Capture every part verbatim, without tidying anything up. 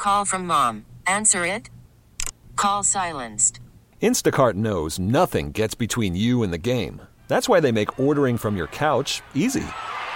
Call from mom. Answer it. Call silenced. Instacart knows nothing gets between you and the game. That's why they make ordering from your couch easy.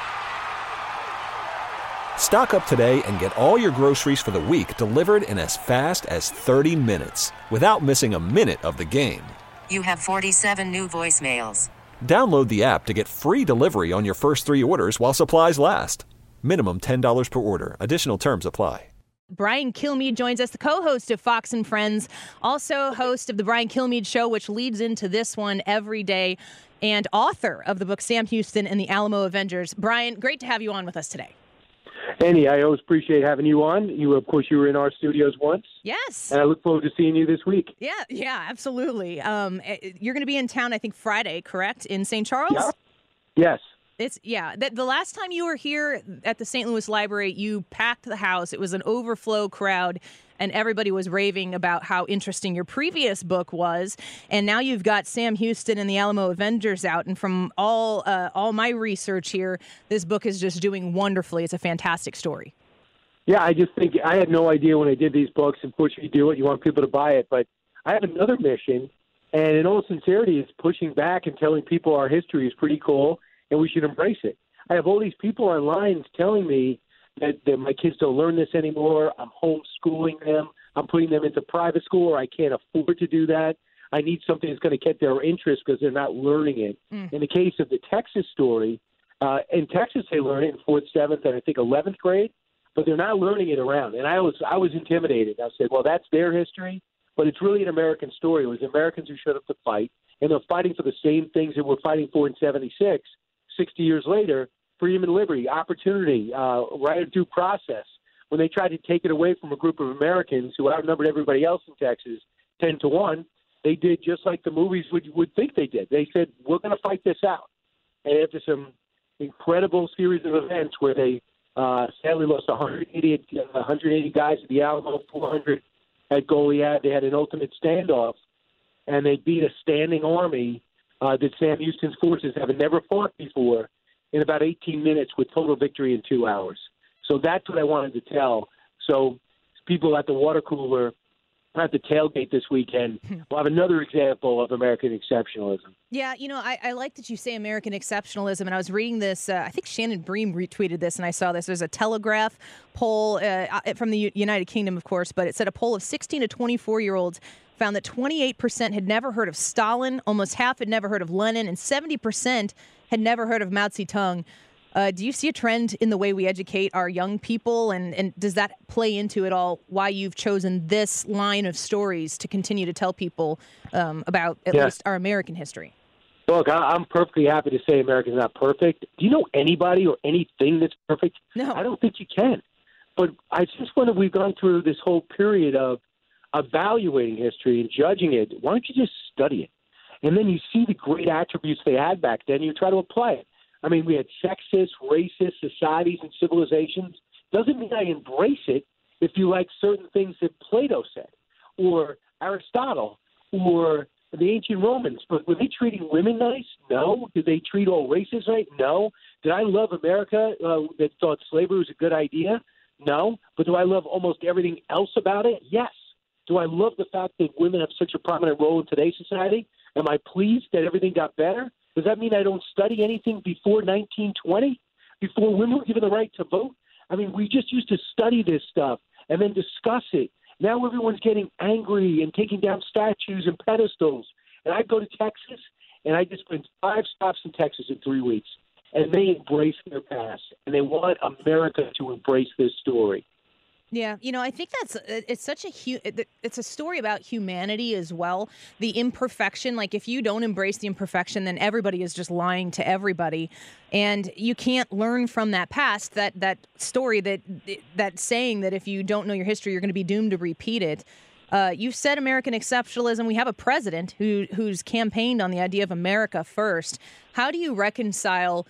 Stock up today and get all your groceries for the week delivered in as fast as thirty minutes without missing a minute of the game. You have forty-seven new voicemails. Download the app to get free delivery on your first three orders while supplies last. Minimum ten dollars per order. Additional terms apply. Brian Kilmeade joins us, the co-host of Fox and Friends, also host of the Brian Kilmeade Show, which leads into this one every day, and author of the book Sam Houston and the Alamo Avengers. Brian, great to have you on with us today. Annie, I always appreciate having you on. You, of course, you were in our studios once. Yes. And I look forward to seeing you this week. Yeah, yeah, absolutely. Um, you're going to be in town, I think, Friday, correct, in Saint Charles? Yeah. Yes. It's yeah. The, the last time you were here at the Saint Louis Library, you packed the house. It was an overflow crowd, and everybody was raving about how interesting your previous book was. And now you've got Sam Houston and the Alamo Avengers out. And from all uh, all my research here, this book is just doing wonderfully. It's a fantastic story. Yeah, I just think I had no idea when I did these books. Of course, you do it. You want people to buy it. But I have another mission, and in all sincerity, it's pushing back and telling people our history is pretty cool, and we should embrace it. I have all these people online telling me that, that my kids don't learn this anymore. I'm homeschooling them. I'm putting them into private school, or I can't afford to do that. I need something that's going to get their interest because they're not learning it. Mm. In the case of the Texas story, uh, in Texas they learn it in fourth, seventh, and I think eleventh grade, but they're not learning it around. And I was I was intimidated. I said, well, that's their history, but it's really an American story. It was Americans who showed up to fight, and they're fighting for the same things that we're fighting for in seventy-six. sixty years later, freedom and liberty, opportunity, uh, right of due process. When they tried to take it away from a group of Americans who outnumbered everybody else in Texas ten to one, they did just like the movies would, would think they did. They said, we're going to fight this out. And after some incredible series of events where they uh, sadly lost one hundred eighty, one hundred eighty guys at the Alamo, four hundred at Goliad, they had an ultimate standoff, and they beat a standing army Uh, that Sam Houston's forces have never fought before in about eighteen minutes with total victory in two hours. So that's what I wanted to tell. So people at the water cooler, at the tailgate this weekend, will have another example of American exceptionalism. Yeah, you know, I, I like that you say American exceptionalism, and I was reading this, uh, I think Shannon Bream retweeted this, and I saw this. There's a Telegraph poll uh, from the U- United Kingdom, of course, but it said a poll of sixteen to twenty-four-year-olds found that twenty-eight percent had never heard of Stalin, almost half had never heard of Lenin, and seventy percent had never heard of Mao Zedong. Uh, do you see a trend in the way we educate our young people, and, and does that play into it all why you've chosen this line of stories to continue to tell people um, about at yeah. least our American history? Look, I'm perfectly happy to say America's not perfect. Do you know anybody or anything that's perfect? No. I don't think you can. But I just wonder, we've gone through this whole period of evaluating history and judging it. Why don't you just study it? And then you see the great attributes they had back then, you try to apply it. I mean, we had sexist, racist societies and civilizations. Doesn't mean I embrace it if you like certain things that Plato said, or Aristotle, or the ancient Romans. But were they treating women nice? No. Did they treat all races right? No. Did I love America uh, that thought slavery was a good idea? No. But do I love almost everything else about it? Yes. Do I love the fact that women have such a prominent role in today's society? Am I pleased that everything got better? Does that mean I don't study anything before nineteen twenty, before women were given the right to vote? I mean, we just used to study this stuff and then discuss it. Now everyone's getting angry and taking down statues and pedestals. And I go to Texas, and I just spent five stops in Texas in three weeks, and they embrace their past, and they want America to embrace this story. Yeah, you know, I think that's it's such a hu- it's a story about humanity as well. The imperfection, like if you don't embrace the imperfection, then everybody is just lying to everybody, and you can't learn from that past. That that story, that that saying that if you don't know your history, you're going to be doomed to repeat it. Uh, you've said American exceptionalism. We have a president who who's campaigned on the idea of America first. How do you reconcile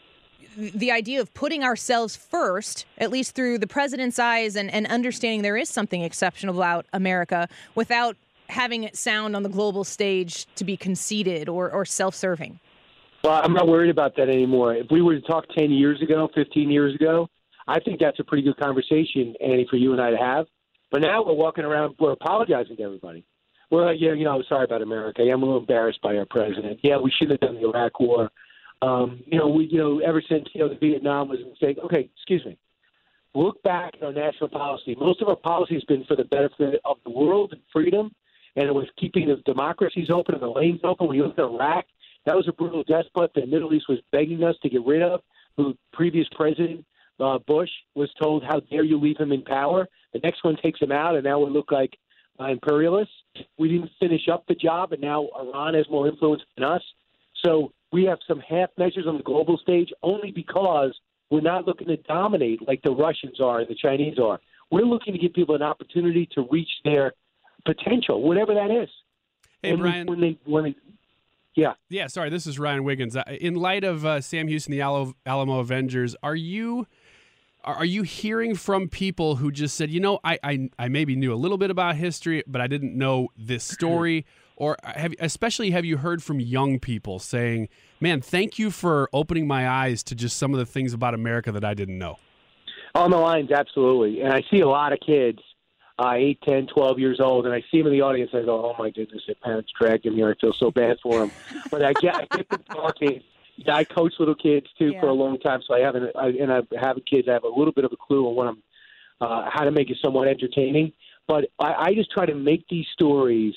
the idea of putting ourselves first, at least through the president's eyes, and, and understanding there is something exceptional about America, without having it sound on the global stage to be conceited or, or self-serving? Well, I'm not worried about that anymore. If we were to talk ten years ago, fifteen years ago, I think that's a pretty good conversation, Annie, for you and I to have. But now we're walking around, we're apologizing to everybody. We're like, yeah, you know, sorry about America. Yeah, I'm a little embarrassed by our president. Yeah, we should have done the Iraq War. Um, you know, we, you know, ever since, you know, the Vietnam was a mistake. Okay, excuse me. Look back at our national policy. Most of our policy has been for the benefit of the world and freedom, and it was keeping the democracies open and the lanes open. When you look at Iraq, that was a brutal despot that the Middle East was begging us to get rid of, who previous president uh, Bush was told, how dare you leave him in power? The next one takes him out, and now we look like uh, imperialists. We didn't finish up the job, and now Iran has more influence than us. So we have some half measures on the global stage only because we're not looking to dominate like the Russians are and the Chinese are. We're looking to give people an opportunity to reach their potential, whatever that is. Hey, when Brian. We, when they, when they, yeah. Yeah, sorry, this is Ryan Wiggins. Uh, In light of uh, Sam Houston, the Al- Alamo Avengers, are you are you hearing from people who just said, you know, I, I I maybe knew a little bit about history, but I didn't know this story? Or have, especially have you heard from young people saying, man, thank you for opening my eyes to just some of the things about America that I didn't know? On the lines, absolutely. And I see a lot of kids, uh, eight, ten, twelve years old, and I see them in the audience, and I go, oh, my goodness, their parents dragged them here. I feel so bad for them. But I get, I get them talking. I coach little kids, too, Yeah. for a long time, so I haven't, I, and I have kids. I have a little bit of a clue on what I'm, uh, how to make it somewhat entertaining. But I, I just try to make these stories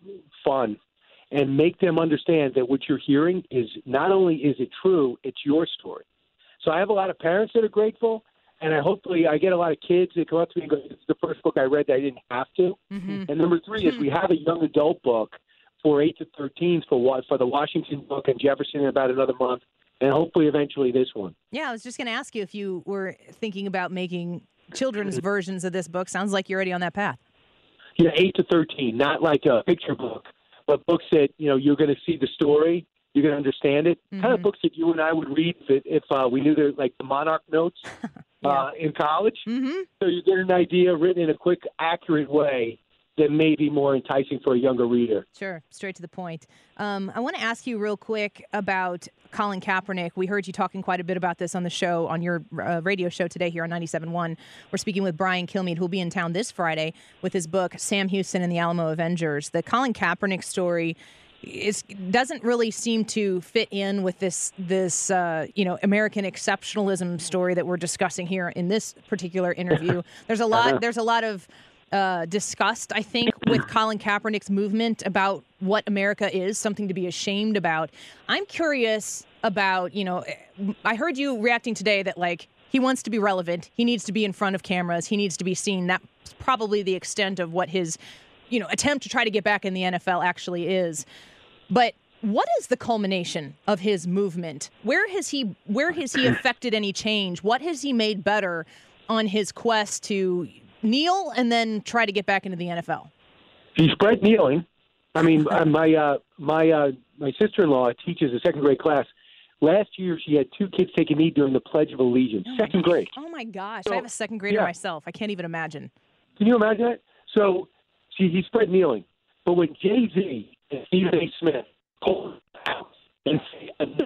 fun and make them understand that what you're hearing is not only is it true, it's your story. So I have a lot of parents that are grateful, and I hopefully I get a lot of kids that come up to me and go, this is the first book I read that I didn't have to. Mm-hmm. And number three is we have a young adult book for eight to thirteens for what for the Washington book and Jefferson in about another month, and hopefully eventually this one. Yeah, I was just going to ask you if you were thinking about making children's versions of this book. Sounds like you're already on that path. Yeah, eight to thirteen, not like a picture book, but books that, you know, you're going to see the story, you're going to understand it. Mm-hmm. Kind of books that you and I would read if, if uh, we knew they're like the Monarch notes Yeah. uh, in college. Mm-hmm. So you get an idea written in a quick, accurate way that may be more enticing for a younger reader. Sure, straight to the point. Um, I want to ask you real quick about Colin Kaepernick. We heard you talking quite a bit about this on the show, on your uh, radio show today here on ninety-seven point one. We're speaking with Brian Kilmeade, who'll be in town this Friday with his book, Sam Houston and the Alamo Avengers. The Colin Kaepernick story is doesn't really seem to fit in with this this uh, you know American exceptionalism story that we're discussing here in this particular interview. There's a lot. There's a lot of Uh, discussed, I think, with Colin Kaepernick's movement about what America is, something to be ashamed about. I'm curious about, you know, I heard you reacting today that, like, he wants to be relevant. He needs to be in front of cameras. He needs to be seen. That's probably the extent of what his, you know, attempt to try to get back in the N F L actually is. But what is the culmination of his movement? Where has he, where has he affected any change? What has he made better on his quest to kneel and then try to get back into the N F L? He spread kneeling. I mean, uh, my uh, my uh, my sister-in-law teaches a second grade class. Last year, she had two kids take a knee during the Pledge of Allegiance. Oh second my, grade. Oh my gosh! So, I have a second grader yeah. myself. I can't even imagine. Can you imagine that? So, see, he spread kneeling. But when Jay-Z and Stephen A. Smith pulled out and say, enough,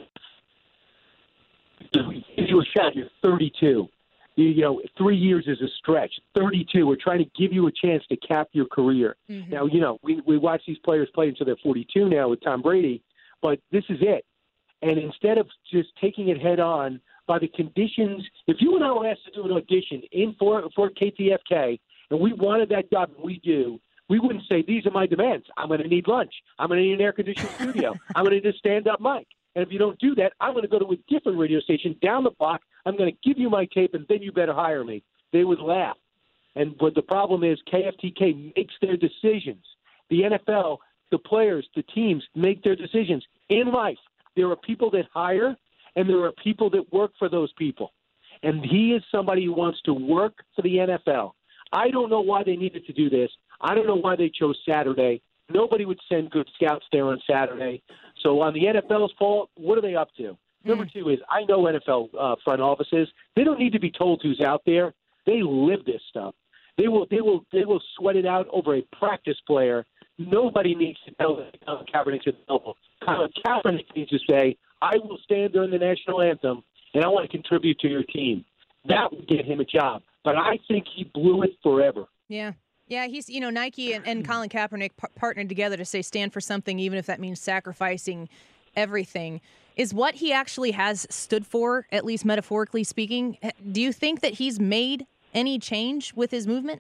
give you a shot, you're thirty-two. You, you know, three years is a stretch. thirty-two, we're trying to give you a chance to cap your career. Mm-hmm. Now, you know, we, we watch these players play until they're forty-two now with Tom Brady, but this is it. And instead of just taking it head on by the conditions, if you and I were asked to do an audition in for, for K T F K and we wanted that job and we do, we wouldn't say, these are my demands. I'm going to need lunch. I'm going to need an air-conditioned studio. I'm going to need a stand-up mic. And if you don't do that, I'm going to go to a different radio station down the block. I'm going to give you my tape, and then you better hire me. They would laugh. And but the problem is K F T K makes their decisions. The N F L, the players, the teams make their decisions. In life, there are people that hire, and there are people that work for those people. And he is somebody who wants to work for the N F L. I don't know why they needed to do this. I don't know why they chose Saturday. Nobody would send good scouts there on Saturday. So on the N F L's fault, what are they up to? Number two is I know N F L uh, front offices. They don't need to be told who's out there. They live this stuff. They will they will they will sweat it out over a practice player. Nobody needs to tell Colin Kaepernick to double. Colin Kaepernick needs to say, I will stand during the national anthem and I want to contribute to your team. That would get him a job. But I think he blew it forever. Yeah. Yeah, he's, you know, Nike and, and Colin Kaepernick p- partnered together to say stand for something, even if that means sacrificing everything. Is what he actually has stood for, at least metaphorically speaking, do you think that he's made any change with his movement?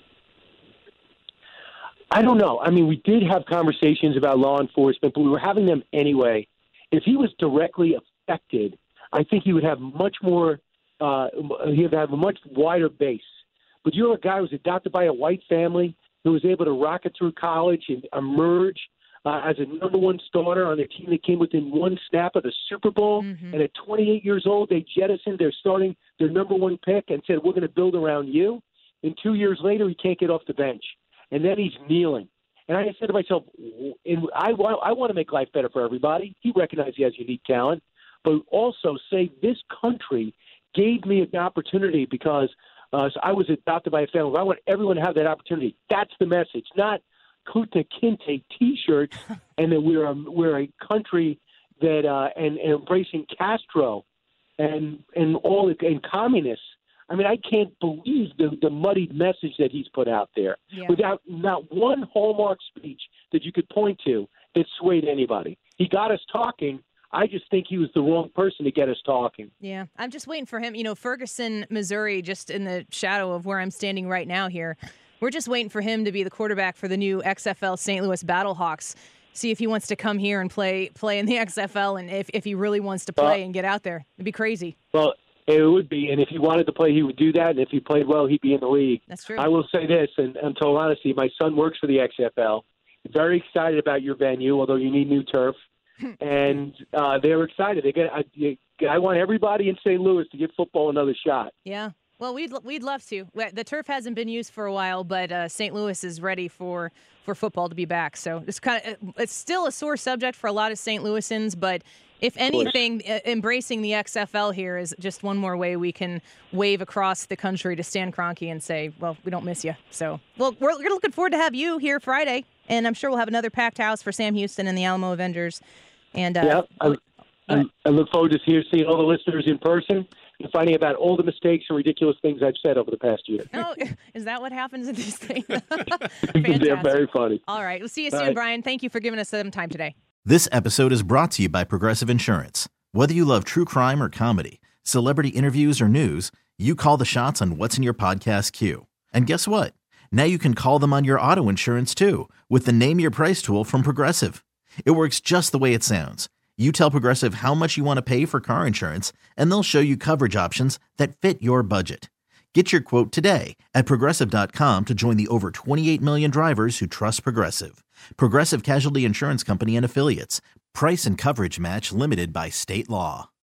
I don't know. I mean, we did have conversations about law enforcement, but we were having them anyway. If he was directly affected, I think he would have much more, uh, he would have a much wider base. But you're a guy who was adopted by a white family who was able to rocket through college and emerge uh, as a number one starter on a team that came within one snap of the Super Bowl. Mm-hmm. And at twenty-eight years old, they jettisoned their starting, their number one pick and said, we're going to build around you. And two years later, he can't get off the bench. And then he's kneeling. And I said to myself, and I, I want to make life better for everybody. He recognized he has unique talent, but also say this country gave me an opportunity because uh, so I was adopted by a family. I want everyone to have that opportunity. That's the message, not Kunta Kinte T-shirts, and that we're a, we're a country that uh, and, and embracing Castro and and all the, and communists. I mean, I can't believe the, the muddied message that he's put out there yeah. without not one hallmark speech that you could point to that swayed anybody. He got us talking. I just think he was the wrong person to get us talking. Yeah, I'm just waiting for him. You know, Ferguson, Missouri, just in the shadow of where I'm standing right now here. We're just waiting for him to be the quarterback for the new X F L Saint Louis Battlehawks. See if he wants to come here and play play in the X F L, and if, if he really wants to play uh, and get out there. It'd be crazy. Well, it would be, and if he wanted to play, he would do that, and if he played well, he'd be in the league. That's true. I will say this, and in total honesty, my son works for the X F L. Very excited about your venue, although you need new turf. and uh, they're excited. They get. I, I want everybody in Saint Louis to give football another shot. Yeah. Well, we'd we'd love to. The turf hasn't been used for a while, but uh, Saint Louis is ready for, for football to be back. So it's kind of it's still a sore subject for a lot of Saint Louisans, but if anything, uh, embracing the X F L here is just one more way we can wave across the country to Stan Kroenke and say, well, we don't miss you. So, well, we're, we're looking forward to have you here Friday, and I'm sure we'll have another packed house for Sam Houston and the Alamo Avengers. And uh, yeah, I, I, I look forward to see, seeing all the listeners in person and finding out all the mistakes and ridiculous things I've said over the past year. Oh, is that what happens in these things? They're very funny. All right. We'll see you soon, right. Brian. Thank you for giving us some time today. This episode is brought to you by Progressive Insurance. Whether you love true crime or comedy, celebrity interviews or news, you call the shots on what's in your podcast queue. And guess what? Now you can call them on your auto insurance too with the Name Your Price tool from Progressive. It works just the way it sounds. You tell Progressive how much you want to pay for car insurance, and they'll show you coverage options that fit your budget. Get your quote today at Progressive dot com to join the over twenty-eight million drivers who trust Progressive. Progressive Casualty Insurance Company and Affiliates. Price and coverage match limited by state law.